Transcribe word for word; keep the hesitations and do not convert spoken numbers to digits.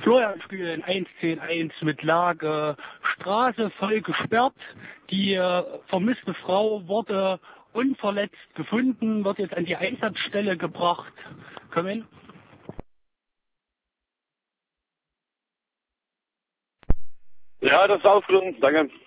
Florian Spielen eins zehn eins mit Lage, Straße voll gesperrt. Die äh, vermisste Frau wurde unverletzt gefunden, wird jetzt an die Einsatzstelle gebracht. Komm hin. Ja, das ist aufgelungen, danke.